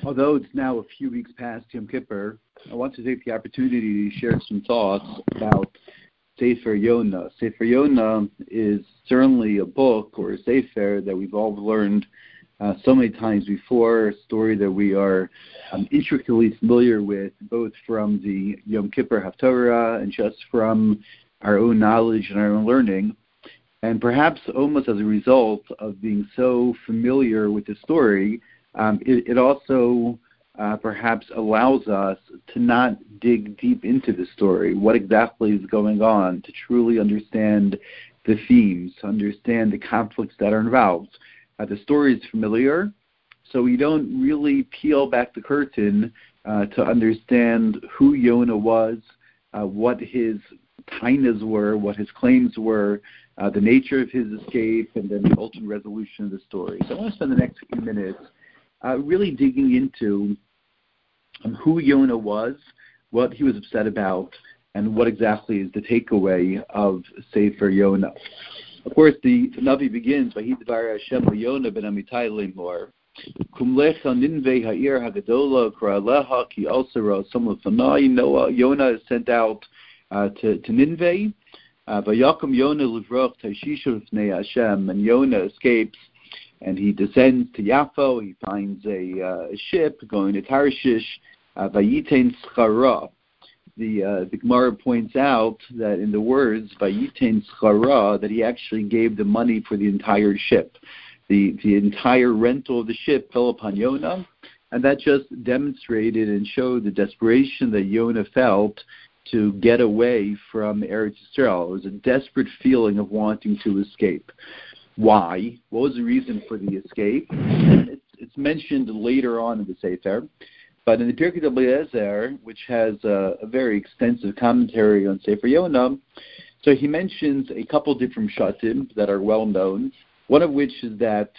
Although it's now a few weeks past Yom Kippur, I want to take the opportunity to share some thoughts about Sefer Yonah. Sefer Yonah is certainly a book or a Sefer that we've all learned so many times before, a story that we are intricately familiar with, both from the Yom Kippur Haftarah and just from our own knowledge and our own learning. And perhaps almost as a result of being so familiar with the story, it also perhaps allows us to not dig deep into the story, what exactly is going on, to truly understand the themes, to understand the conflicts that are involved. The story is familiar, so we don't really peel back the curtain to understand who Yonah was, what his tainas were, what his claims were, the nature of his escape, and then the ultimate resolution of the story. So I want to spend the next few minutes really digging into who Yonah was, what he was upset about, and what exactly is the takeaway of Sefer Yonah. Of course, the Navi begins by Hidvar Hashem Yonah ben Amitai Lemor. Kumlecha Ninveh Ha'ir Hagadola Kra'aleha Ki Alsara Samlafanai. Yonah is sent out to Ninveh. Vayakum Yonah Livroch Taishishu Fnei Hashem, and Yonah escapes and he descends to Yaffo. He finds a ship going to Tarshish. Vayitain Schara. The Gemara points out that in the words Vayitain Schara, that he actually gave the money for the entire ship. The entire rental of the ship fell upon Yonah, and that just demonstrated and showed the desperation that Yonah felt to get away from Eretz Yisrael. It was a desperate feeling of wanting to escape. Why? What was the reason for the escape? It's mentioned later on in the Sefer, but in the Pirkei Eliezer, which has a very extensive commentary on Sefer Yonah, so he mentions a couple different shatim that are well known. One of which is that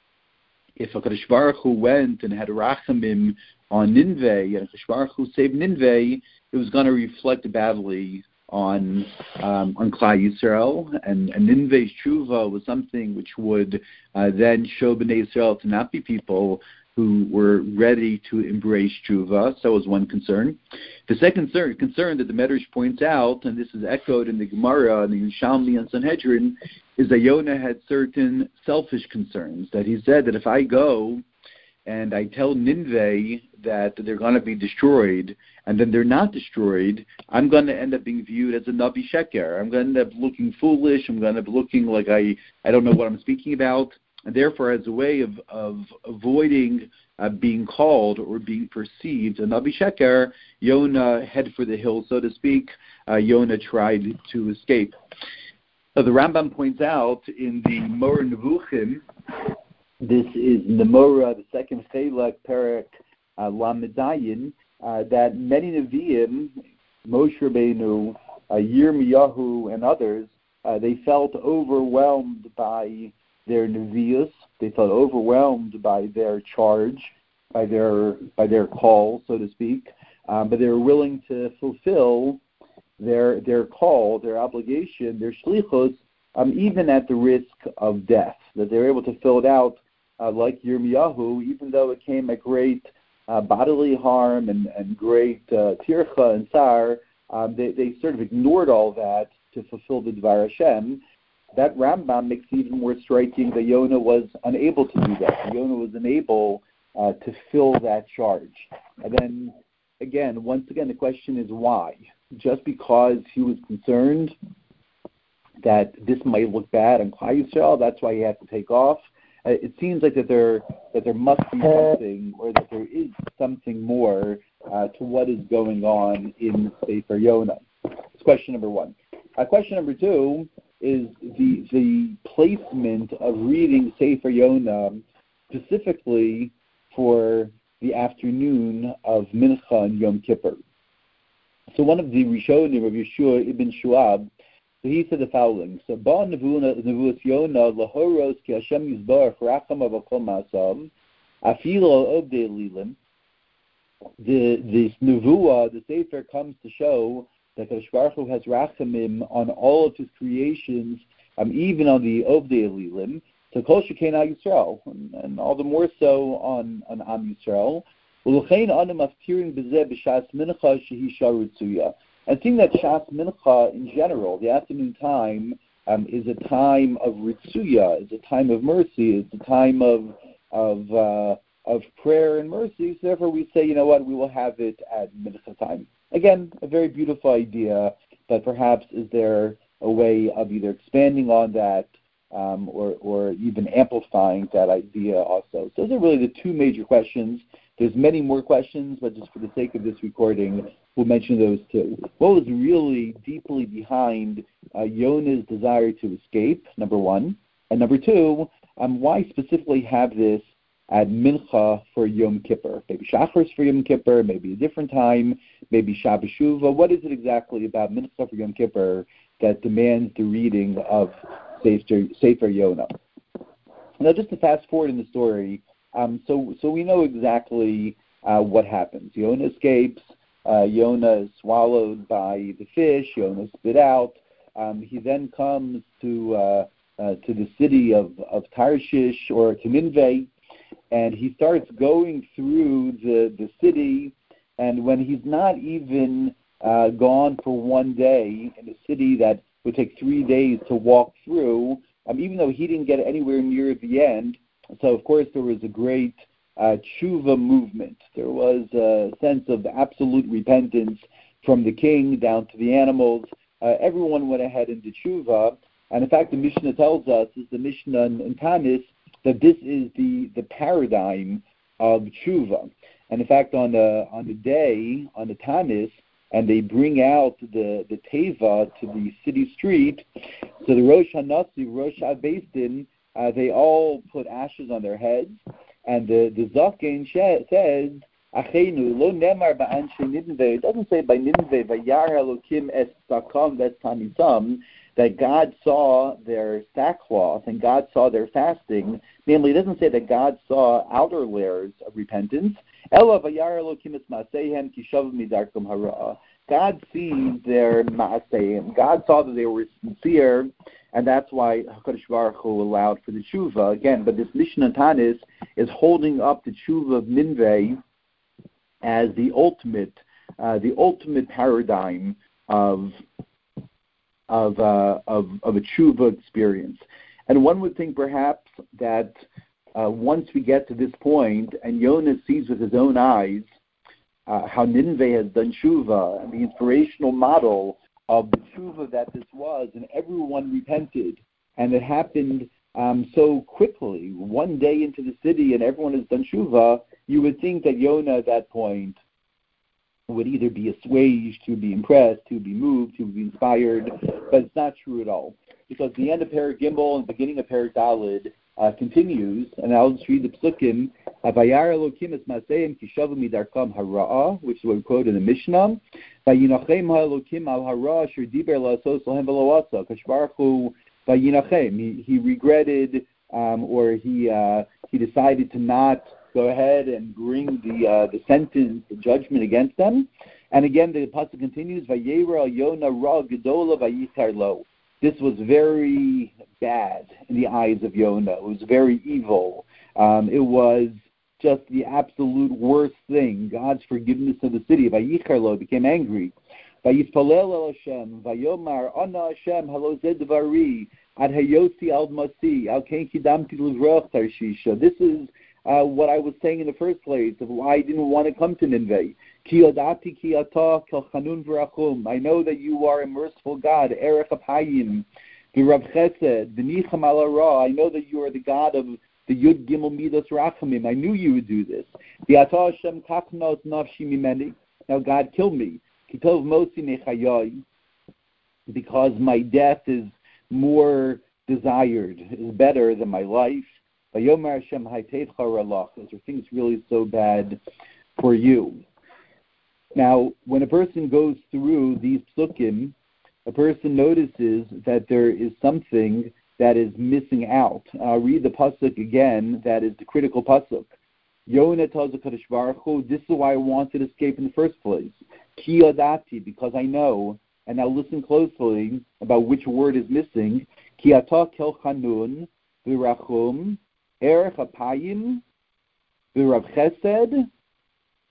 if HaKadosh Baruch Hu went and had rachamim on Ninveh, and HaKadosh Baruch Hu saved Ninveh, it was going to reflect badly on Klal Yisrael, and Ninveh's tshuva was something which would then show Bnei Yisrael to not be people who were ready to embrace tshuva. So was one concern. The second concern that the Medrash points out, and this is echoed in the Gemara and the Yerushalmi and Sanhedrin, is that Yonah had certain selfish concerns. That he said that if I go and I tell Ninveh that they're going to be destroyed, and then they're not destroyed, I'm going to end up being viewed as a Navi Sheker. I'm going to end up looking foolish. I'm going to end up looking like I don't know what I'm speaking about. And therefore, as a way of avoiding being called or being perceived a Navi Sheker, Yonah head for the hill, so to speak. Yonah tried to escape. The Rambam points out in the Moreh Nevuchim, this is in the Moreh, the second Chelek, Perek Lamed Zayin, that many Nevi'im, Moshe Rabbeinu, Yirmiyahu, and others, they felt overwhelmed by their Nevi'us. They felt overwhelmed by their charge, by their call, so to speak, but they were willing to fulfill their call, their obligation, their shlichus, even at the risk of death. That they were able to fill it out like Yirmiyahu, even though it came at great bodily harm and great tircha and tsar. They sort of ignored all that to fulfill the Dvar Hashem. That Rambam makes it even more striking that Yonah was unable to do that. Yonah was unable to fill that charge. And then, once again, the question is why? Just because he was concerned that this might look bad on Klal Yisrael, that's why he had to take off. It seems like that there must be something, or that there is something more to what is going on in Sefer Yonah. That's question number one. Question number two is the placement of reading Sefer Yonah specifically for the afternoon of Mincha and Yom Kippur. So one of the Rishonim of Yeshua ibn Shuab, so he said the following: So ba nevuas Yonah lahoros ki Hashem yizbarach racham avakol ma'asav afilo obdei lilim. This nevuah, the Sefer, comes to show that Kadosh Baruch Hu has rachamim on all of his creations, even on the Ovdei Elilim, to Kol Shekena Yisrael, and all the more so on Am Yisrael. I think that Shas Mincha in general, the afternoon time, is a time of ritzuya, is a time of mercy, it's a time of prayer and mercy. So therefore, we say, you know what, we will have it at Mincha time. Again, a very beautiful idea, but perhaps is there a way of either expanding on that or even amplifying that idea also? So those are really the two major questions. There's many more questions, but just for the sake of this recording, we'll mention those two. What was really deeply behind Yonah's desire to escape, number one? And number two, why specifically have this at Mincha for Yom Kippur? Maybe Shacharis for Yom Kippur, maybe a different time, maybe Shabbos Shuvah. What is it exactly about Mincha for Yom Kippur that demands the reading of Sefer Yonah? Now, just to fast forward in the story, so we know exactly what happens. Yonah escapes. Yonah is swallowed by the fish. Yonah spit out. He then comes to the city of Tarshish or to Nineveh, and he starts going through the city. And when he's not even gone for one day in a city that would take 3 days to walk through, even though he didn't get anywhere near the end, so of course there was a great tshuva movement. There was a sense of absolute repentance from the king down to the animals. Everyone went ahead and did tshuva. And in fact, the Mishnah tells us, is the Mishnah in Tanis, that this is the paradigm of tshuva. And in fact, on the day, on the Tanis, and they bring out the teva to the city street, so the Rosh HaNasi, Rosh HaBeis, they all put ashes on their heads, and the Zaken says, Achenu, lo nemar ba'anshe Nineveh. It doesn't say by Nineveh, vayar Elokim es sakam ves tamisam, that God saw their sackcloth and God saw their fasting. Namely, it doesn't say that God saw outer layers of repentance. Ela vayar Elokim es maasehem ki shavu midarkum hara. God sees their maaseim. God saw that they were sincere, and that's why HaKadosh Baruch Hu allowed for the tshuva. Again, but this Mishnah Tanis is holding up the tshuva of Nineveh as the ultimate paradigm of a tshuva experience. And one would think perhaps that once we get to this point, and Yonah sees with his own eyes how Nineveh has done tshuva, and the inspirational model of the tshuva that this was, and everyone repented, and it happened so quickly, one day into the city, and everyone has done tshuva, you would think that Yonah at that point would either be assuaged, to be impressed, to be moved, to be inspired, but it's not true at all. Because the end of Perek Gimel and the beginning of Perek Daled continues, and I'll just read the psukim, Vayar Elokim es maaseim ki shavu midarkam hara'ah, which is what we quote in the Mishnah, Vayinachem ha'elokim al hara'ah asher diber la'asos lahem v'lo asa, Kadosh Baruch Hu vayinachem, he regretted, or he decided to not go ahead and bring the sentence, the judgment against them. And again, the pasuk continues, Vayera Yonah ra gedola vayitar lo. This was very bad in the eyes of Yonah. It was very evil. It was just the absolute worst thing. God's forgiveness of the city. Vayichar lo, became angry. Vayispalel el Hashem, vayomar ana Hashem halo zed dvari ad hayotzi al masi al ken kidamti l'vroch tarshisha. This is what I was saying in the first place of why I didn't want to come to Nineveh. Ki yodati ki ata kel chanun v'rachum. I know that you are a merciful God. Erech apayim, v'rav chesed, v'nicham al hara. I know that you are the God of the Yud Gimel Midos Rachamim. I knew you would do this. V'ata Hashem kaknos nafshi mimeni. Now God killed me. Ki tov mosi nechayai. Because my death is more desired, is better than my life. Vayomer Hashem haytev charalach. Those are things really so bad for you. Now, when a person goes through these psukim, a person notices that there is something that is missing out. I'll read the pasuk again. That is the critical pasuk. Yonah tells the Kadosh Baruch Hu, this is why I wanted to escape in the first place. Ki yodati, because I know. And now listen closely about which word is missing. Ki ata kel chanun v'rachum erech apayim v'rav chesed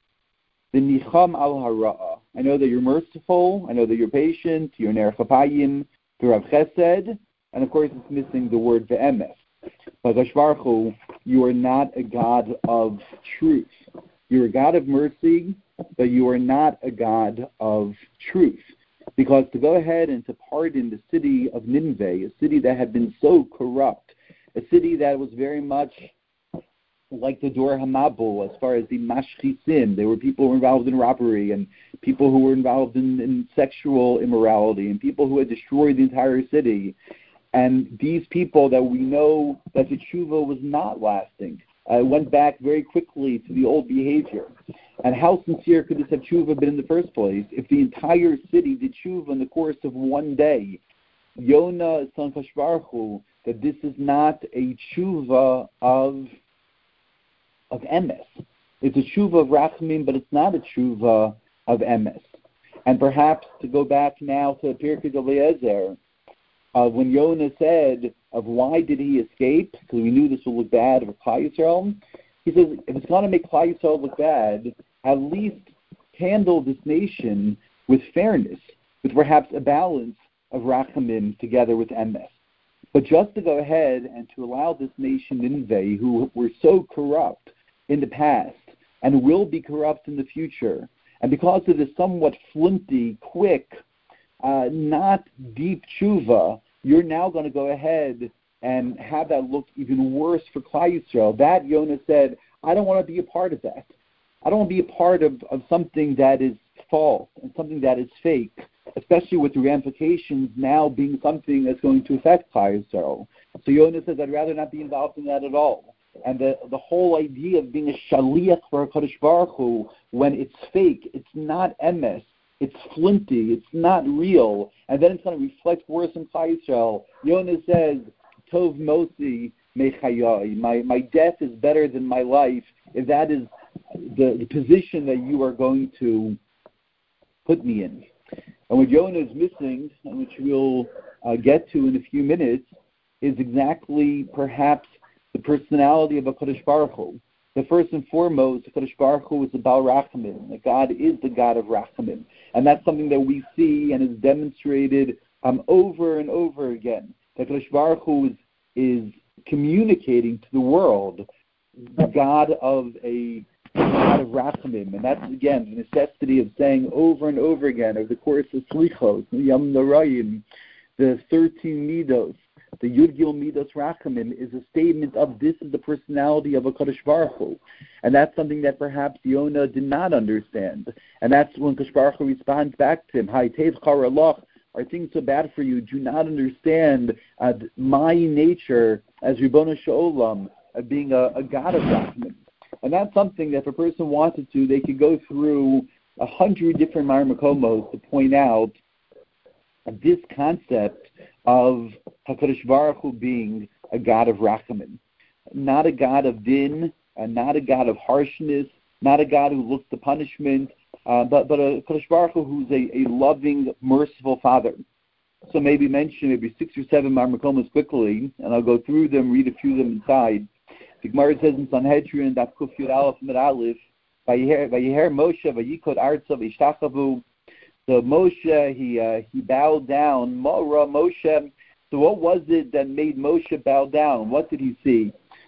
V'nicham al hara'a. I know that you're merciful. I know that you're patient. You're ner chapayim, v'rav chesed, and of course it's missing the word ve'emes. But Hakadosh Baruch Hu, you are not a God of truth. You're a God of mercy, but you are not a God of truth. Because to go ahead and to pardon the city of Nineveh, a city that had been so corrupt, a city that was very much like the Dor HaMabul as far as the mashchisim. There were people who were involved in robbery and people who were involved in sexual immorality and people who had destroyed the entire city. And these people that we know that the tshuva was not lasting, went back very quickly to the old behavior. And how sincere could this have tshuva been in the first place if the entire city did tshuva in the course of one day? Yonah is telling Hakadosh Baruch Hu that this is not a tshuva of emes. It's a tshuva of rachamim, but it's not a tshuva of emes. And perhaps to go back now to Pirkei Eliezer, when Yonah said of why did he escape, because we knew this would look bad for Klal Yisrael, he says, if it's going to make Klal Yisrael look bad, at least handle this nation with fairness, with perhaps a balance of rachamim together with emes. But just to go ahead and to allow this nation Nineveh, who were so corrupt in the past and will be corrupt in the future, and because of this somewhat flinty, quick, not deep tshuva, you're now going to go ahead and have that look even worse for Klal Yisrael. That, Yonah said, I don't want to be a part of that. I don't want to be a part of something that is false and something that is fake, especially with the ramifications now being something that's going to affect Klal Yisrael. So Yonah says, I'd rather not be involved in that at all. And the whole idea of being a shaliach for HaKadosh Baruch Hu, when it's fake, it's not emes, it's flinty, it's not real, and then it's going to reflect worse in Klal Yisrael. Yonah says, Tov Mosi Mechayai, my death is better than my life, if that is the position that you are going to put me in. And what Yonah is missing, and which we'll get to in a few minutes, is exactly perhaps the personality of HaKadosh Baruch Hu. The first and foremost, HaKadosh Baruch Hu is the Baal Rachamim. That God is the God of Rachamim. And that's something that we see and is demonstrated over and over again. That HaKadosh Baruch Hu is communicating to the world the God of Rachamim. And that's, again, the necessity of saying over and over again over the course of Slichos, Yom Narayim, the 13 Midos, the Yud Gil Midos Rachamim is a statement of this is the personality of HaKadosh Baruch Hu. And that's something that perhaps Yonah did not understand. And that's when HaKadosh Baruch Hu responds back to him, Hai Tev Charalach, are things so bad for you? Do you not understand my nature as Ribono Sh'olam, being a God of Rachamim? And that's something that if a person wanted to, they could go through 100 different Mar Makomos to point out this concept of HaKadosh Baruch Hu being a God of Rachamim, not a God of din, not a God of harshness, not a God who looks to punishment, but a HaKadosh Baruch Hu who's a loving, merciful Father. So maybe mention maybe 6 or 7 Mar Makomos quickly, and I'll go through them, read a few of them inside. The Gemara says in Sanhedrin, Daf Kuf Yud Aleph Mid Aleph, Vayiher Moshe Vayikod Artza V'Yishtachavu. So Moshe, he bowed down. Mora Moshe. So what was it that made Moshe bow down? What did he see?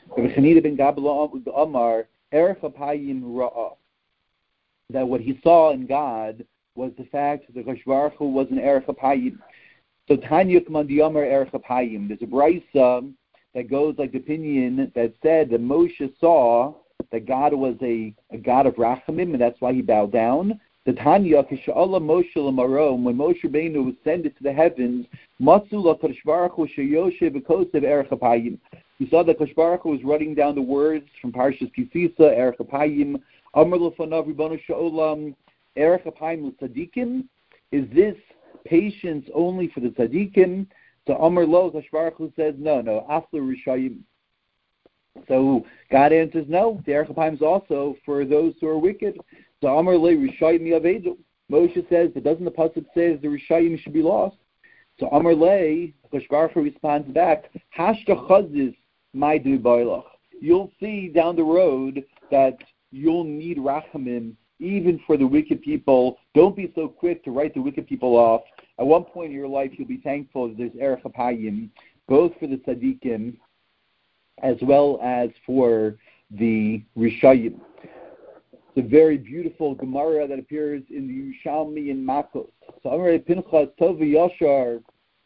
That what he saw in God was the fact that HaKadosh Baruch Hu was an Erech HaPayim. So Tanya K'man D'Yomer Erech HaPayim. There's a brisa that goes like the opinion that said that Moshe saw that God was a God of Rachamim, and that's why he bowed down. The Tanya, Kisha'Allah Moshe L'Marom, when Moshe Rabbeinu was ascended to the heavens, Matzu LaKadosh Baruch Hu Sheyoshev V'Kosev Erech HaPayim. We saw that HaKadosh Baruch Hu was writing down the words from Parshas Kisisa, Erech HaPayim, Amar L'Fanav Ribono Sh'olam, Erech HaPayim L'Tzadikim. Is this patience only for the Tzadikim? So Amar Lo, HaKadosh Baruch Hu says, no, Afla Rishayim. So God answers, no, the Erech HaPayim is also for those who are wicked. So Amar Le Rishayim Yavedu. Moshe says, but doesn't the pasuk say the Rishayim should be lost? So Amar Le, HaKadosh Baruch Hu responds back, Hashta Chazis Maidu Bailach. You'll see down the road that you'll need Rachamim even for the wicked people. Don't be so quick to write the wicked people off. At one point in your life, you'll be thankful that there's Erech HaPayim, both for the tzaddikim as well as for the Rishayim. It's a very beautiful Gemara that appears in the Yerushalmi in Makos. So Amar Pinchas Tov Yashar.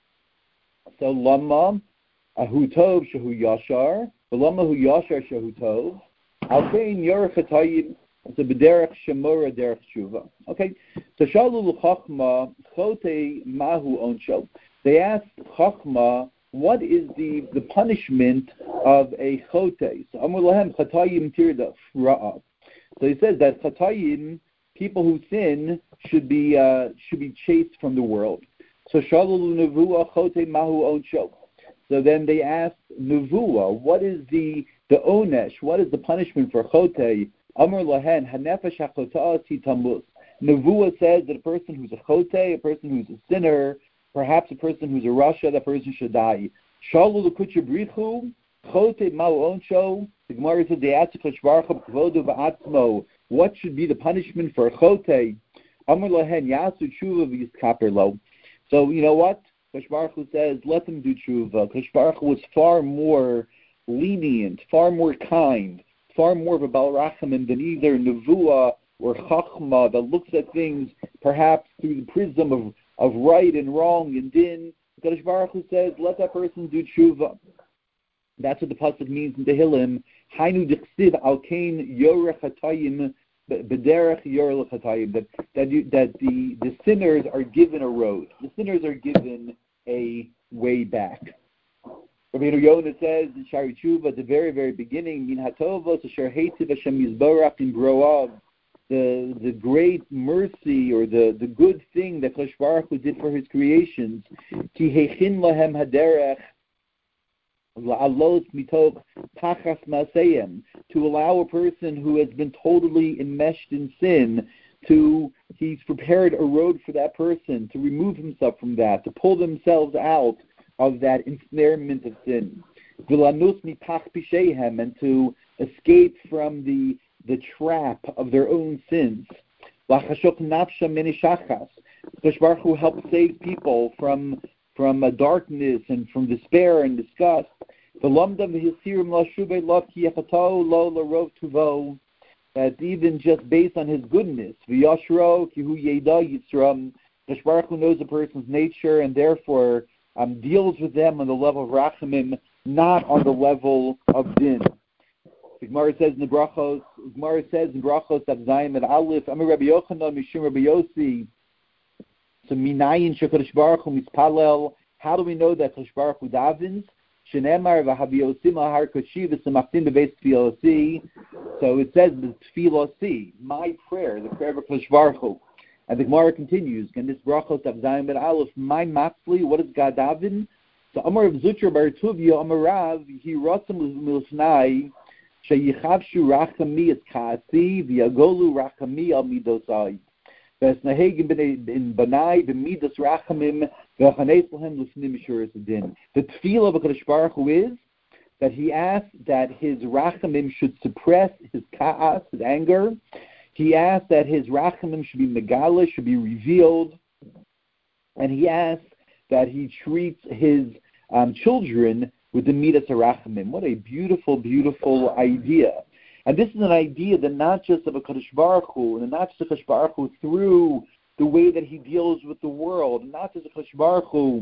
So Lama Ahu Tov Shehu Yashar, Lama Hu Yashar Shehu Tov. Alkein Yorech HaTayim. It's a B'derech Shemora Derech Tshuva. Okay. So Shalu L'Chachma Chote Mahu Onsho. They asked Chachma, what is the punishment of a chote? So Amar Lahem Chatayim Tirda Ra'ah. So he says that Chatayim, people who sin, should be chased from the world. So Shalul Nevuah Chote Mahu Onsho. So then they asked Nevuah, what is the onesh? What is the punishment for chote? Amar Lahen Hanefesh HaChota'as Hi Tamus. Nevuah says that a person who's a chote, a person who's a sinner, perhaps a person who's a rasha, that person should die. Shalul L'Kutcha Brichu Chote Mahu Onsho. The Gemara says they asked Kvodu V'atzmo, what should be the punishment for a chote? Amar Lahen Yasu Tshuva V'Yiskaper Lo. So you know what? Kadosh Baruch Hu says, let them do tshuva. Kadosh Baruch Hu was far more lenient, far more kind, far more of a Baal Rachamim than either Nevuah or Chachma that looks at things perhaps through the prism of right and wrong and din. Kadosh Baruch Hu says, let that person do tshuva. That's what the pasuk means in Tehillim. Hainu dichsiv al kain yorech hatayim b'derech yorech hatayim. That the sinners are given a road. The sinners are given a way back. Rabbeinu Yonah says in Shari Tshuva at the very, very beginning, Min hatovos asher heitiv Hashem yizborach in broav, the great mercy or the good thing that Kadosh Baruch Hu did for His creations, ki heichin lahem haderech la'alos mitok pachas ma'aseyem, to allow a person who has been totally enmeshed in sin he's prepared a road for that person to remove himself from that, to pull themselves out of that ensnarement of sin. V'lanus mipach pishehem, and to escape from the trap of their own sins. Lachashok nafsha menishachas. Kadosh Baruch Hu helps save people from darkness and from despair and disgust. That even just based on His goodness, Kadosh Baruch Hu knows a person's nature and therefore deals with them on the level of rachamim, not on the level of din. The Gemara says in Brachos that Zayim and Aleph, Amar Rabbi Yochanan Mishum Rabbi Yossi. So minayin shekadosh Baruch Hu mispalel. How do we know that Kadosh Baruch Hu davens? Shenemar v'haviosim ahar koshi v'samachtim bebeis tfilosi. So it says the tfilosi, my prayer, the prayer of Kadosh Baruch Hu. And the Gemara continues, and this brachos of Zayim ben Aleph, my mafli, what is God daven? So Amar of Zutra bar Tuvia, Amar Rav, he rotzim milsnai, sheyichavshu rachami es kaasi, v'yagolu rachami al midosai. V'esnahegim ben banai, b'midos rachamim, v'chanes lahem l'fnim mishuras adin. The tefillah of HaKadosh Baruch Hu is that he asks that his rachamim should suppress his ka'as, his anger. He asks that his rachamim should be megala, should be revealed. And he asks that he treats his children with the midas harachamim. What a beautiful, beautiful idea. And this is an idea that not just of a Kadosh Baruch Hu, and not just a Kadosh Baruch Hu through the way that he deals with the world, and not just a Kadosh Baruch Hu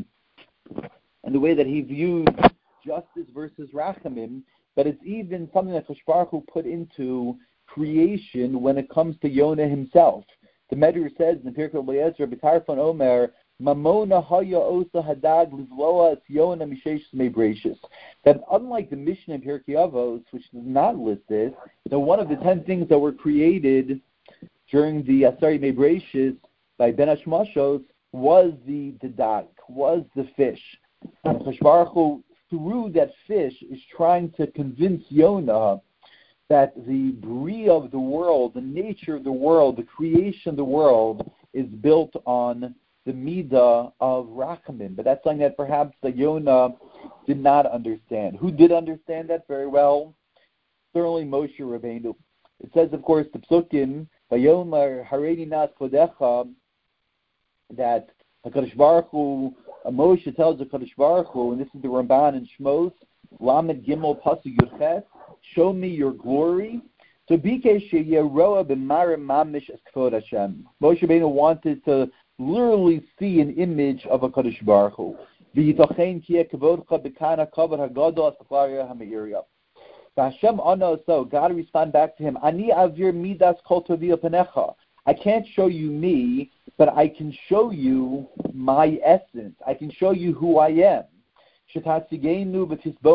and the way that he views justice versus rachamim, but it's even something that Kadosh Baruch Hu put into creation when it comes to Yonah himself. The Medrash says in the Pirkei Eliezer, B'tarfon Omer, Mamona haya osa hadag livloa es Yonah mishesh mebrachis. That unlike the Mishnah in Pirkei Avos, which does not list this, one of the 10 things that were created during the Asari Mebrachis by Ben Hashmashos was the dag, was the fish. And Kadosh Baruch Hu, through that fish, is trying to convince Yonah that the bria of the world, the nature of the world, the creation of the world is built on the midah of rachamim. But that's something that perhaps the Yonah did not understand. Who did understand that very well? Certainly Moshe Rabbeinu. It says, of course, the Psukim, Vayomer Hareini Nas Kodecha, that HaKadosh Baruch Hu, Moshe tells HaKadosh Baruch Hu, and this is the Ramban in Shmos, Lamed Gimel Pasuk Yuches, show me your glory. So Bikesh Yeroa b'Marim Mamish es Kvod Hashem. Moshe Rabbeinu wanted to literally see an image of HaKadosh Baruch Hu. V'yitochein kiyeh kvodcha b'kana kavod hagadol asaflaria ha'meirya. Hashem Ana, so God respond back to him, Ani avir midas kol tovi panecha. I can't show you me, but I can show you my essence. I can show you who I am. You'll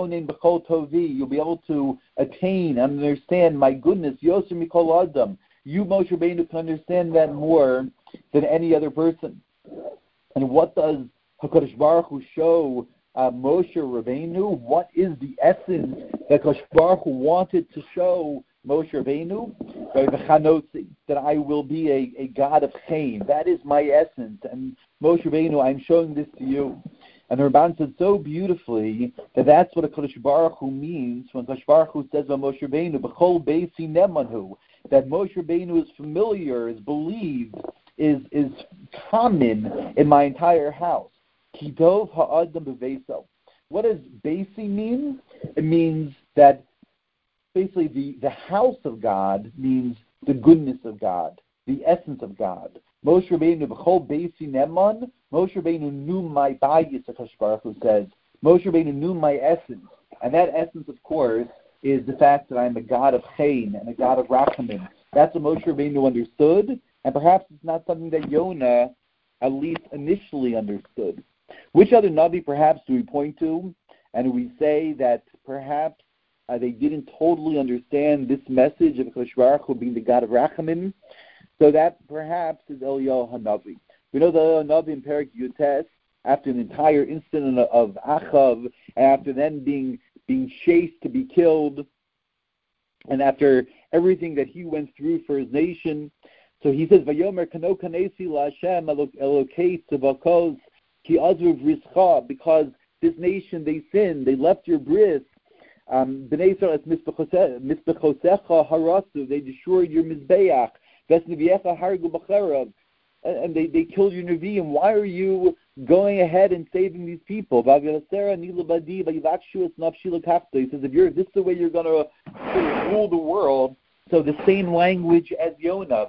be able to attain and understand my goodness. Yoser mikol adam. You, Moshe Rabbeinu, can understand that more than any other person. And what does HaKadosh Baruch Hu show Moshe Rabbeinu? What is the essence that HaKadosh Baruch Hu wanted to show Moshe Rabbeinu? That I will be a God of Chaim. That is my essence. And Moshe Rabbeinu, I'm showing this to you. And the Ramban said so beautifully that that's what HaKadosh Baruch Hu means when HaKadosh Baruch Hu says about Moshe Rabbeinu, B'chol beisi nemanhu, that Moshe Rabbeinu is familiar, is believed, is common in my entire house. Ki tov ha'adam b'veiso. What does beisi mean? It means that basically the house of God means the goodness of God, the essence of God. Moshe Rabbeinu, b'chol beisi neman, Moshe Rabbeinu knew my bayis, HaKadosh Baruch Hu says. Moshe Rabbeinu knew my essence. And that essence, of course, is the fact that I'm a God of Chaim and a God of Rachamim. That's what Moshe Rabbeinu understood, and perhaps it's not something that Yonah at least initially understood. Which other Navi perhaps do we point to? And we say that perhaps they didn't totally understand this message of HaKadosh Baruch Hu being the God of Rachamim. So that perhaps is Eliyahu HaNavi. We know that Eliyahu HaNavi in Perek Yutes, after an entire incident of Achav, and after then being chased to be killed, and after everything that he went through for his nation, so he says, "Vayomer kano kanesi laHashem elokei tzavakos ki azru v'rischa," because this nation they sinned, they left your bris. Bnei Yisrael es mizbechosecha harasu, they destroyed your mizbeach. And they killed your Nevi'im. Why are you going ahead and saving these people? He says, if this is the way you're going to rule the world, so the same language as Yonah.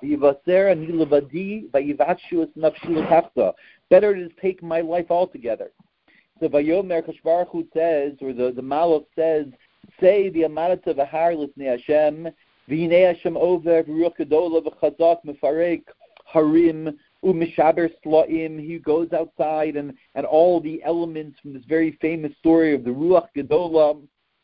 Better to take my life altogether. So Vayomer HaKadosh Baruch Hu says, or the Malach says, say the Amarata v'har l'fnei Hashem, v'hinei Hashem over v'ruach gedola v'chazak mefarek harim u'mishaber slaim. He goes outside and all the elements from this very famous story of the ruach gedola.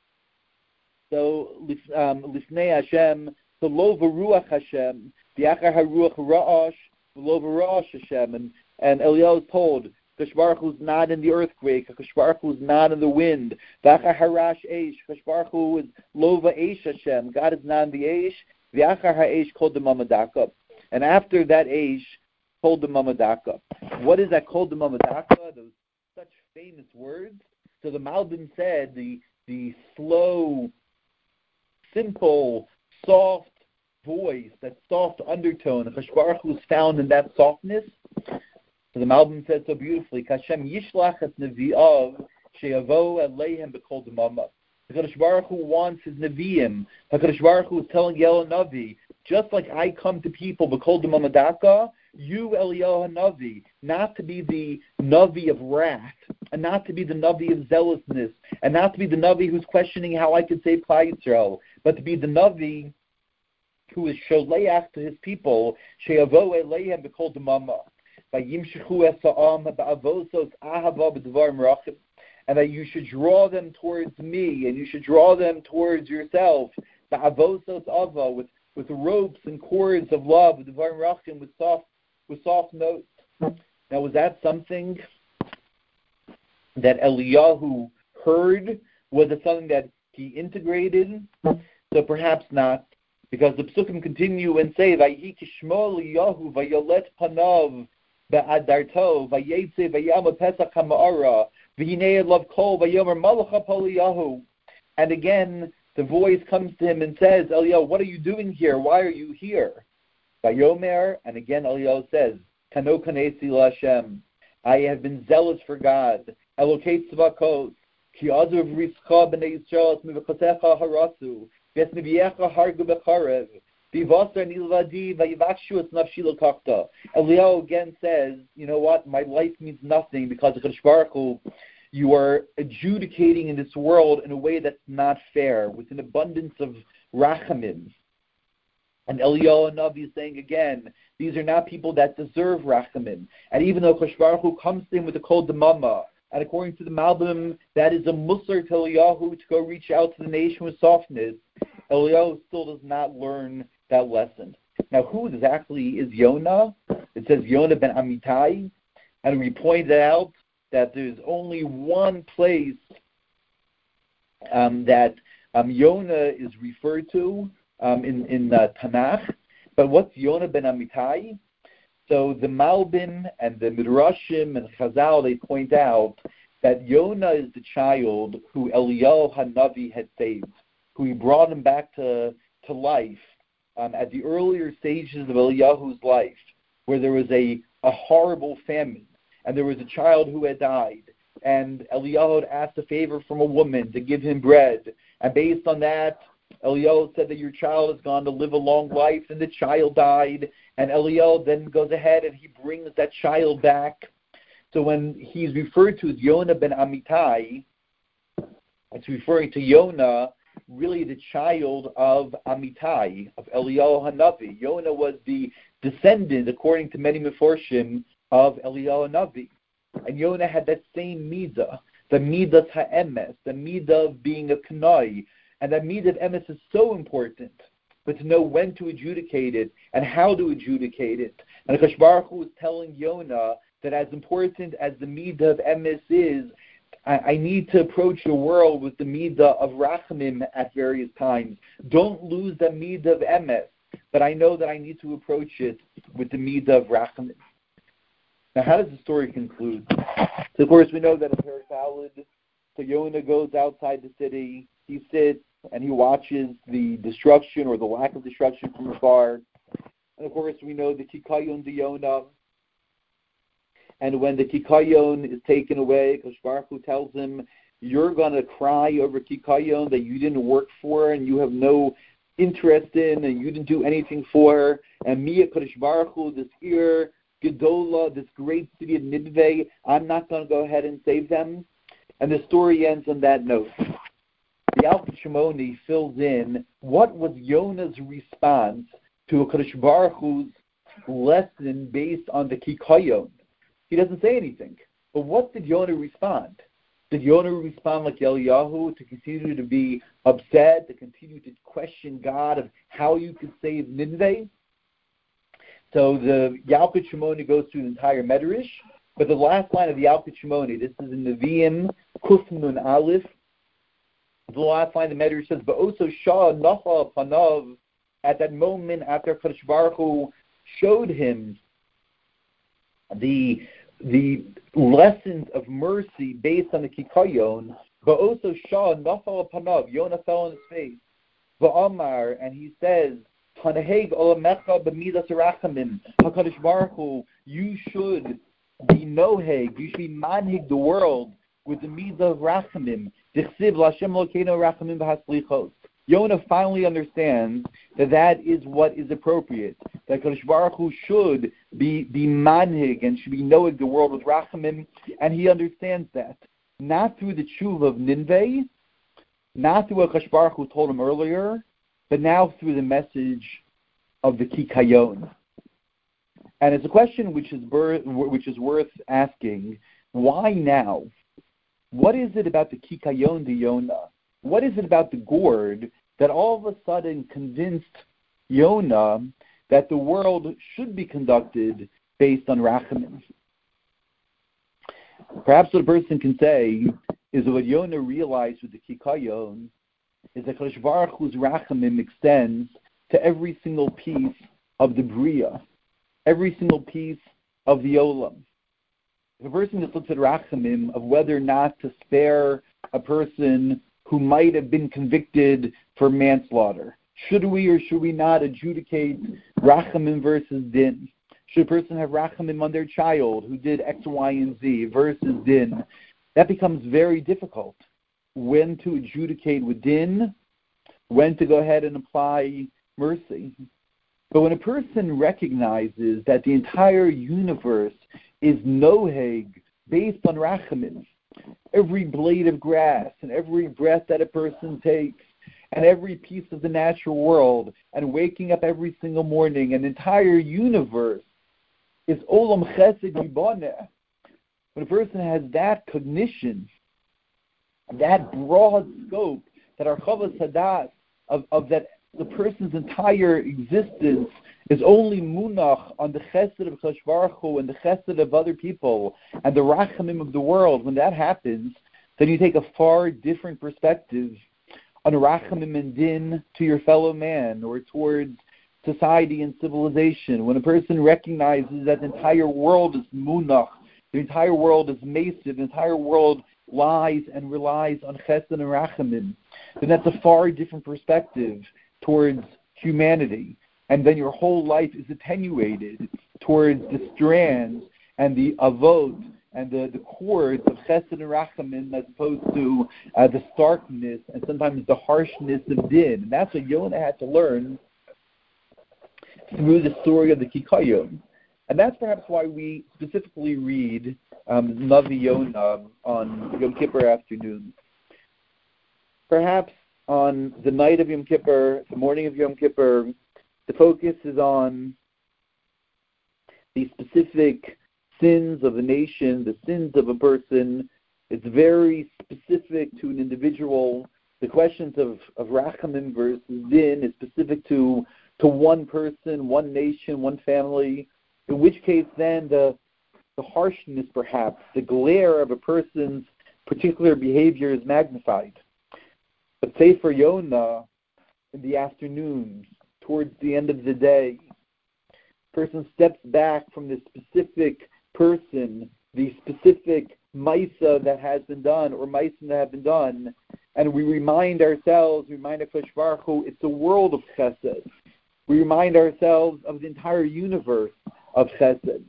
So l'fnei Hashem, so lo v'ruach Hashem, v'achar haruach ra'ash, lo v'ra'ash Hashem. And Eliyahu is told, HaKadosh Baruch Hu is not in the earthquake. HaKadosh Baruch Hu is not in the wind. V'achar harash eish. HaKadosh Baruch Hu is lo v'eish Hashem. God is not in the eish. V'achar ha'eish kol d'mamadaka. And after that eish, kol d'mamadaka. What is that kol d'mamadaka? Those such famous words. So the Malbim said the slow, simple, soft voice, that soft undertone, HaKadosh Baruch Hu is found in that softness. So the Malbim said so beautifully, Kashem yishlach et nevi'av she'yavo aleihem b'kol d'mama. HaKadosh Baruch Hu wants his nevi'im. HaKadosh Baruch Hu is telling Eliyahu Navi, just like I come to people b'kol d'mamadaka, you, Eliyahu Navi, not to be the Navi of wrath, and not to be the Navi of zealousness, and not to be the Navi who's questioning how I could save Klal Yisrael, but to be the Navi who is sholeach to his people, she'yavo aleihem b'kol d'mama. And that you should draw them towards me, and you should draw them towards yourself, with ropes and cords of love, with soft notes. Now, was that something that Eliyahu heard? Was it something that he integrated? So perhaps not, because the Psukim continue and say, "Vayi kishmo Eliyahu vayolet panav." Ba'adarto, vayetze vayama pesach ha'ma'ara, v'hinei lav kol vayomer malacha Eliyahu. And again, the voice comes to him and says, Eliyahu, what are you doing here? Why are you here? Vayomer, and again Eliyahu says, Kano kanesi Hashem, I have been zealous for God. Elokei tzvakot, ki azuv ritzcha b'nei Yisrael mivachotecha harasu, v'es neviecha hargu b'charev, v'vasar nilvadi v'yivakshu es nafshi lokachta. Eliyahu again says, you know what, my life means nothing because of Kadosh Baruch Hu, you are adjudicating in this world in a way that's not fair, with an abundance of rachamim. And Eliyahu Hanavi is saying again, these are not people that deserve rachamim. And even though Kadosh Baruch Hu comes to him with the kol demama, and according to the Malbim, that is a musar to Eliyahu to go reach out to the nation with softness, Eliyahu still does not learn that lesson. Now, who exactly is Yonah? It says Yonah ben Amittai, and we pointed out that there's only one place that Yonah is referred to in Tanakh. But what's Yonah ben Amittai? So the Malbim and the Midrashim and Chazal, they point out that Yonah is the child who Eliyahu Hanavi had saved, who he brought him back to life at the earlier stages of Eliyahu's life, where there was a horrible famine, and there was a child who had died, and Eliyahu had asked a favor from a woman to give him bread, and based on that, Eliyahu said that your child has gone to live a long life, and the child died, and Eliyahu then goes ahead and he brings that child back. So when he's referred to as Yonah ben Amittai, it's referring to Yonah, really the child of Amittai, of Eliyahu Hanavi. Yonah was the descendant, according to many Meforshim, of Eliyahu Hanavi. And Yonah had that same midah, the midah ha'emes, the midah of being a kanai. And that midah of emes is so important, but to know when to adjudicate it and how to adjudicate it. And Akash Baruch Hu is telling Yonah that as important as the midah of emes is, I need to approach the world with the midah of rachamim at various times. Don't lose the midah of emes, but I know that I need to approach it with the midah of rachamim. Now, how does the story conclude? So, of course, we know that in Perek Daled, so Yonah goes outside the city, he sits, and he watches the destruction or the lack of destruction from afar. And, of course, we know the Kikayon de Yonah. And when the Kikayon is taken away, Kadosh Baruch Hu tells him, you're going to cry over Kikayon that you didn't work for and you have no interest in and you didn't do anything for. And me, Kadosh Baruch Hu, this Gedola, this great city of Nineveh, I'm not going to go ahead and save them. And the story ends on that note. The Yalkut Shimoni fills in what was Yonah's response to Kadosh Baruch Hu's lesson based on the Kikayon. He doesn't say anything. But what did Yonah respond? Did Yonah respond like Eliyahu, to continue to be upset, to continue to question God of how you could save Nineveh? So the Yalkut Shimoni goes through the entire Medrash, but the last line of the Yalkut Shimoni, this is in Nevi'im, Kuf Nun Aleph, the last line of the Medrash says, but also Shah Nacha Panav, at that moment after Kadosh Baruch Hu showed him the lessons of mercy based on the Kikayon, but also Shah Nacha Panav, Yonah fell on his face, Va'amar, and he says, Hanaheg Olamecha B'midas Rachamim, HaKadosh Baruch Hu, you should be noheg, you should be manhig the world with the midah of rachamim. Dichsiv L'Hashem Elokeinu rachamim v'haslichos. Yonah finally understands that is what is appropriate. That Kadosh Baruch Hu should be manhig and should be noheg the world with rachamim, and he understands that not through the tshuva of Nineveh, not through what Kadosh Baruch Hu told him earlier, but now through the message of the Kikayon. And it's a question which is worth asking, why now? What is it about the Kikayon de Yonah? What is it about the gourd that all of a sudden convinced Yonah that the world should be conducted based on rachamim? Perhaps what a person can say is that what Yonah realized with the Kikayon is that Kadosh Baruch Hu's rachamim extends to every single piece of the Bria, every single piece of the Olam. If a person just looks at rachamim of whether or not to spare a person who might have been convicted for manslaughter, Should we or should we not adjudicate rachamim versus din? Should a person have rachamim on their child who did X, Y, and Z versus din? That becomes very difficult. When to adjudicate with din, when to go ahead and apply mercy. But when a person recognizes that the entire universe is noheg, based on rachamim, every blade of grass and every breath that a person takes and every piece of the natural world and waking up every single morning, an entire universe is olam chesed yiboneh. When a person has that cognition, that broad scope, that archavas hadas of that the person's entire existence is only munach on the chesed of Kadosh Baruch Hu and the chesed of other people and the rachamim of the world, when that happens, then you take a far different perspective on rachamim and din to your fellow man or towards society and civilization. When a person recognizes that the entire world is munach, the entire world is mesiv, the entire world lies and relies on chesed and rachamim, then that's a far different perspective towards humanity. And then your whole life is attenuated towards the strands and the avot and the cords of chesed and rachamim, as opposed to the starkness and sometimes the harshness of din. And that's what Yonah had to learn through the story of the Kikayim. And that's perhaps why we specifically read Navi Yonah on Yom Kippur afternoon. Perhaps on the night of Yom Kippur, the morning of Yom Kippur, the focus is on the specific sins of a nation, the sins of a person. It's very specific to an individual. The questions of rachamim versus din is specific to one person, one nation, one family, in which case then the harshness, perhaps, the glare of a person's particular behavior is magnified. But Sefer Yonah, in the afternoon, towards the end of the day, person steps back from the specific person, the specific maisa that has been done or maisa that have been done, and we remind ourselves, remind Hakadosh Baruch Hu, it's a world of chesed. We remind ourselves of the entire universe of chesed.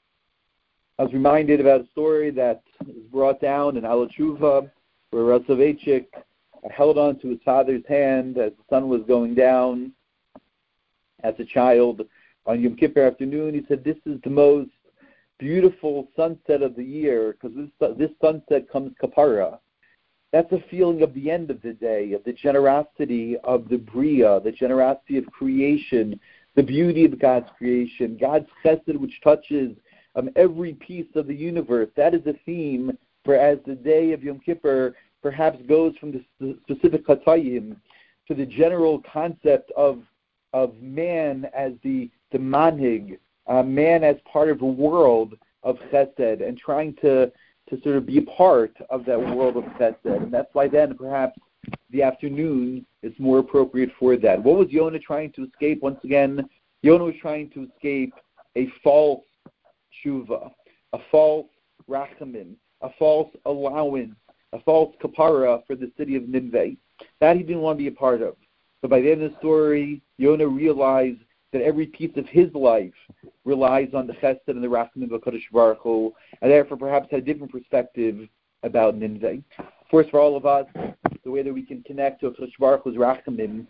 I was reminded about a story that was brought down in Ala Tshuva, where Rav Soloveitchik held on to his father's hand as the sun was going down. As a child, on Yom Kippur afternoon, he said, "This is the most beautiful sunset of the year, because this sunset comes kapara." That's a feeling of the end of the day, of the generosity of the Bria, the generosity of creation, the beauty of God's creation, God's chesed, which touches every piece of the universe. That is a theme for as the day of Yom Kippur perhaps goes from the specific chatayim to the general concept of man as the manhig, man as part of a world of chesed, and trying to sort of be a part of that world of chesed. And that's why then perhaps the afternoon is more appropriate for that. What was Yonah trying to escape? Once again, Yonah was trying to escape a false tshuva, a false rachamim, a false allowance, a false kapara for the city of Nineveh. That he didn't want to be a part of. But by the end of the story, Yonah realized that every piece of his life relies on the chesed and the rachamim of HaKadosh Baruch Hu, and therefore perhaps had a different perspective about Nineveh. Of course, for all of us, the way that we can connect to HaKadosh Baruch Hu's rachamim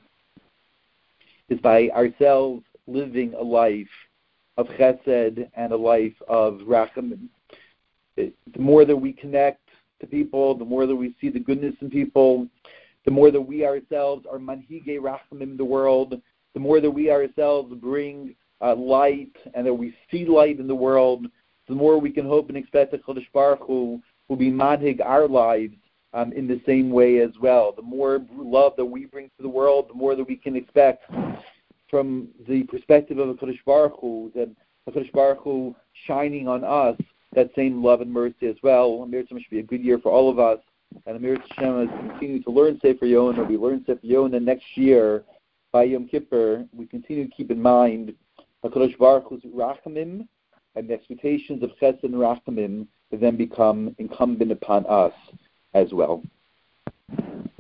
is by ourselves living a life of chesed and a life of rachamim. The more that we connect to people, the more that we see the goodness in people, the more that we ourselves are manhigei rachamim in the world, the more that we ourselves bring light and that we see light in the world, the more we can hope and expect that Kadosh Baruch Hu will be manhig our lives in the same way as well. The more love that we bring to the world, the more that we can expect from the perspective of Kadosh Baruch Hu, that Kadosh Baruch Hu shining on us that same love and mercy as well. Amir Tzim should be a good year for all of us. And Amir Tzim has continued to learn Sefer Yonah. We learn Sefer Yonah next year by Yom Kippur. We continue to keep in mind HaKadosh Baruch Hu's rachamim and the expectations of chesed and rachamim that then become incumbent upon us as well.